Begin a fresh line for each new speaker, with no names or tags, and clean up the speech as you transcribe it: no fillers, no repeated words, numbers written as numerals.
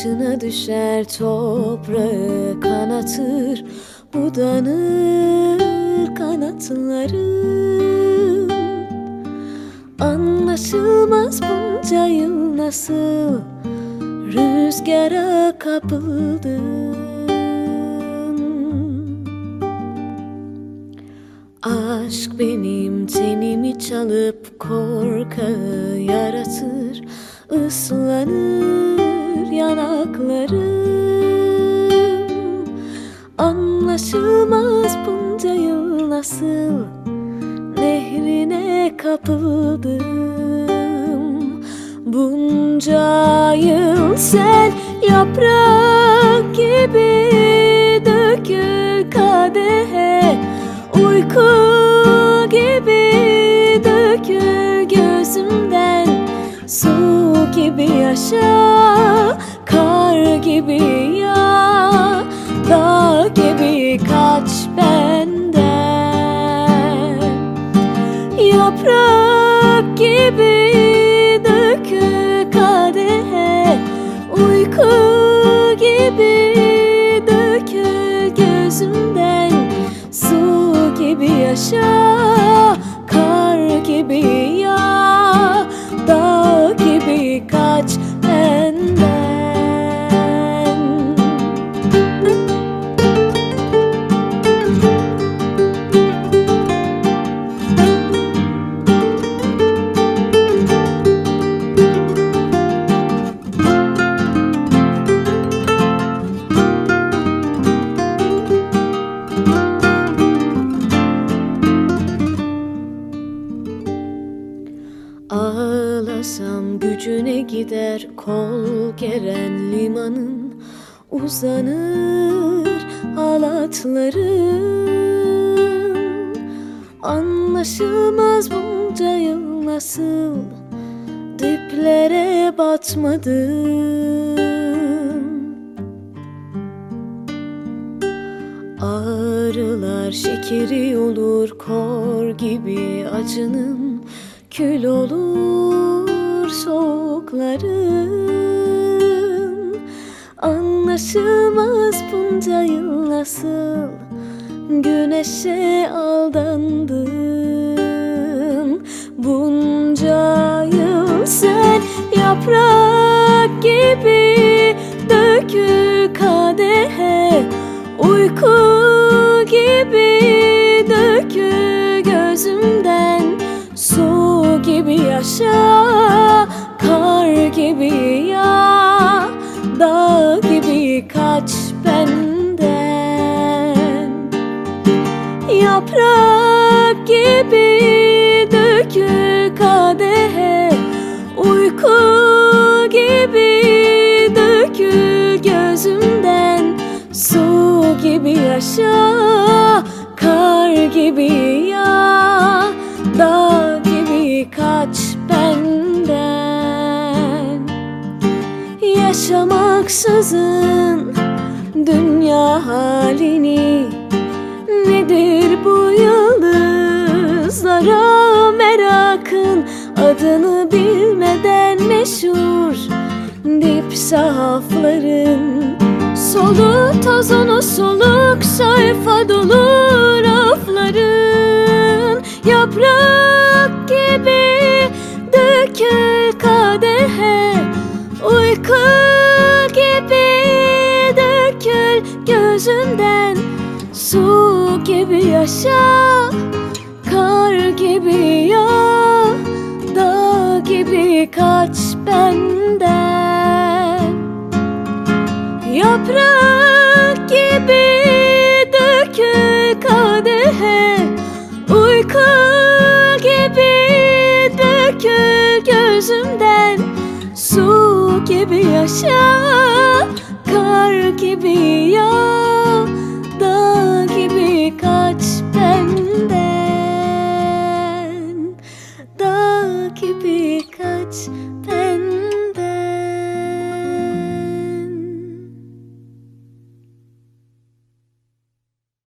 başına düşer, toprağı kanatır, budanır kanatlarım. Anlaşılmaz bunca yıl nasıl rüzgara kapıldım. Aşk benim tenimi çalıp korkağı yaratır, ıslanır yanaklarım. Anlaşılmaz bunca yıl nasıl nehrine kapıldım. Bunca yıl sen yaprak gibi dökül kadehe, uyku gibi dökül gözümden, su gibi yaşa, kar gibi yağ, dağ gibi kaç benden. Yaprak gibi dökül kadehe, uyku gibi dökül gözümden, su gibi yaşa, kar gibi yağ, dağ gibi kaç benden. Ağlasam gücüne gider, kol geren limanın uzanır halatların. Anlaşılmaz bunca yıl nasıl diplere batmadım. Ağrılar şekeri olur, kor gibi acının kül olur soğukların. Anlaşılmaz bunca yıl nasıl güneşe aldandım. Bunca yıl sen yaprak gibi dökül kadehe, uyku gibi dökül gözümden, su gibi yaşa, kar gibi yağ, dağ gibi kaç benden. Yaprak gibi dökül kadehe, uyku gibi dökül gözümden, su gibi yaşa, kar gibi yağ, dağ gibi kaç benden. Yaşamaksızın dünya halini, nedir bu yıldızlara merakın, adını bilmeden meşhur dip sahafların. Solu tozunu soluk sayfa dolu rafların. Yaprak gibi dökül kadehe, uyku gibi dökül gözümden, su gibi yaşa, kar gibi yağ, dağ gibi kaç benden. Yaprak gibi dökül kadehe, uyku gibi dökül gözümden, su gibi yaşa, kar gibi yağ, dağ gibi kaç benden, dağ gibi kaç benden.